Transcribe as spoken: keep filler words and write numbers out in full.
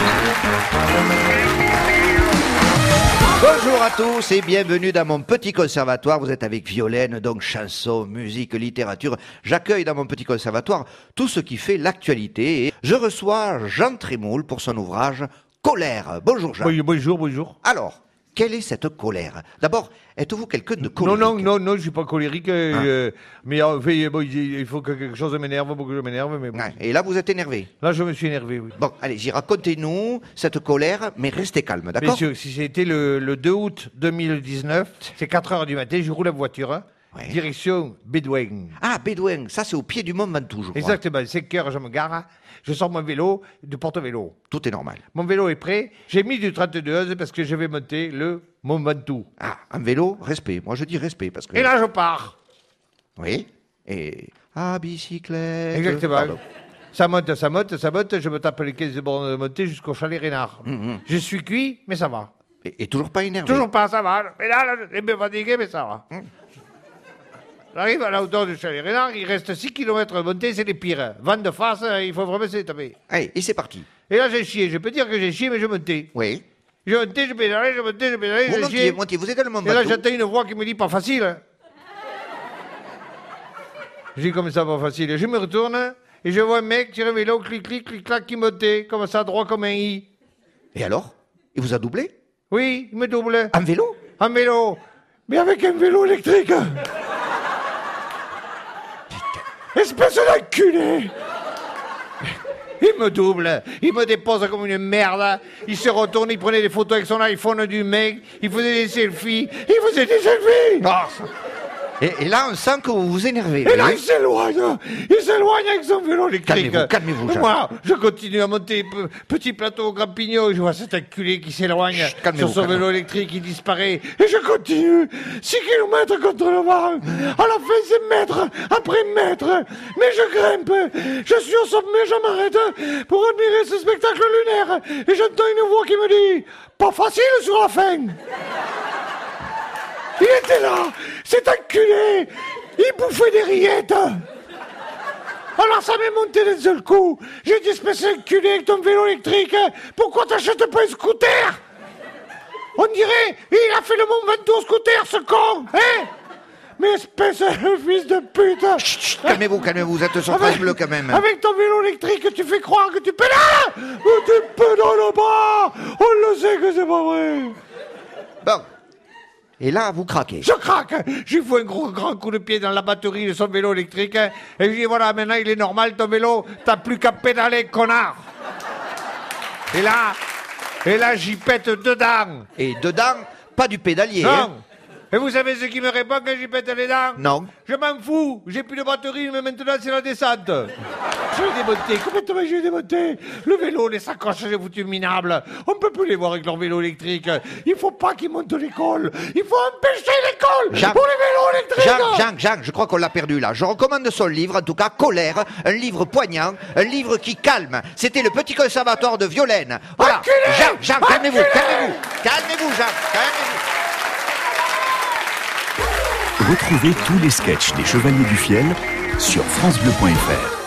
Bonjour à tous et bienvenue dans mon petit conservatoire. Vous êtes avec Violaine, donc chanson, musique, littérature. J'accueille dans mon petit conservatoire tout ce qui fait l'actualité. Et je reçois Jean Trémoule pour son ouvrage Colère. Bonjour Jean. Oui, bonjour, bonjour. Alors, quelle est cette colère? D'abord, êtes-vous quelqu'un de colérique? Non, non, non, non, je suis pas colérique, euh, mais en fait, bon, il faut que quelque chose m'énerve pour que je m'énerve. Mais bon. Ouais, et là, vous êtes énervé? Là, je me suis énervé, oui. Bon, allez-y, racontez-nous cette colère, mais restez calme, d'accord? Bien sûr, si c'était le, le deux août deux mille dix-neuf, c'est quatre heures du matin, je roule la voiture, hein, Ouais. direction Bédouin. Ah, Bédouin, ça c'est au pied du Mont Ventoux, je crois. Exactement, cinq heures, je me gare, je sors mon vélo du porte-vélo. Tout est normal. Mon vélo est prêt, j'ai mis du trente-deux onze parce que je vais monter le Mont Ventoux. Ah, un vélo, respect. Moi, je dis respect parce que... Et là, je pars. Oui. Et... Ah, bicyclette... Exactement. Pardon. Ça monte, ça monte, ça monte, je me tape les quinze bornes de montée jusqu'au chalet Rénard. Mmh, mmh. Je suis cuit, mais ça va. Et, et toujours pas énervé. Toujours pas, ça va. Et là, là je suis un peu fatigué, mais ça va. Mmh. J'arrive à la hauteur du chalet Rénard, il reste six kilomètres de montée, c'est les pires. Vent de face, il faut vraiment se taper. Allez, et c'est parti. Et là, j'ai chié. Je peux dire que j'ai chié, mais je montais. Oui. Je montais, je pédalais, je montais, je pédalais, Vous je montiez, chiais. montiez, vous êtes dans le Mont Et là, Ventoux. j'entends une voix qui me dit pas facile. Je dis comme ça, pas facile. Je me retourne et je vois un mec sur un vélo, clic, clic, clic, clac, qui montait, comme ça, droit comme un i. Et alors? Il vous a doublé? Oui, il me double. En vélo? Un vélo. Mais avec un vélo électrique. Espèce d'enculé. Il me double, il me dépose comme une merde, il se retourne, il prenait des photos avec son iPhone du mec, il faisait des selfies, il faisait des selfies. Ah, ça- et, et là, on sent que vous vous énervez. Et là, oui. il s'éloigne, il s'éloigne avec son vélo électrique. Calmez-vous, calmez-vous, Jacques. Moi, je continue à monter pe- petit plateau au Grand Pignon, je vois cet enculé qui s'éloigne Chut, calmez-vous, sur son calmez-vous. vélo électrique, il disparaît. Et je continue, six kilomètres contre le vent. À la fin, c'est mètre après mètre. Mais je grimpe, je suis au sommet, je m'arrête pour admirer ce spectacle lunaire. Et j'entends une voix qui me dit, pas facile sur la fin. Il était là, cet enculé, il bouffait des rillettes. Alors ça m'est monté d'un seul coup. J'ai dit, espèce d'enculé avec ton vélo électrique, pourquoi t'achètes pas un scooter? On dirait, il a fait le Mont Ventoux au scooter, ce con, hein? Mais espèce de fils de pute. Chut, chut, calmez-vous, calmez-vous, vous êtes sur France Bleu quand même. Avec ton vélo électrique, tu fais croire que tu pédales, mais tu pédales pas. On le sait que c'est pas vrai. Bon. Et là, vous craquez. Je craque, je lui fous un gros grand coup de pied dans la batterie de son vélo électrique, et je lui dis voilà, maintenant il est normal ton vélo, t'as plus qu'à pédaler, connard. Et là, et là j'y pète dedans. Et dedans, pas du pédalier. Non. hein. Et vous savez ce qui me répond quand j'y pète les dents? Non. Je m'en fous, j'ai plus de batterie, mais maintenant c'est la descente. Je l'ai démonté, complètement je l'ai démonté. Le vélo, les sacoches, j'ai foutu minable. On peut plus les voir avec leur vélo électrique. Il faut pas qu'ils montent l'école. Il faut empêcher l'école Jacques. pour les vélos électriques. Jacques, Jacques, Jacques, je crois qu'on l'a perdu là. Je recommande son livre, en tout cas, Colère, un livre poignant, un livre qui calme. C'était le petit conservatoire de Violaine. Voilà. Enculé. Jacques, Jacques, calmez-vous, Enculé. calmez-vous. Calmez-vous, Jacques, calmez-vous. Retrouvez tous les sketchs des Chevaliers du Fiel sur francebleu point fr.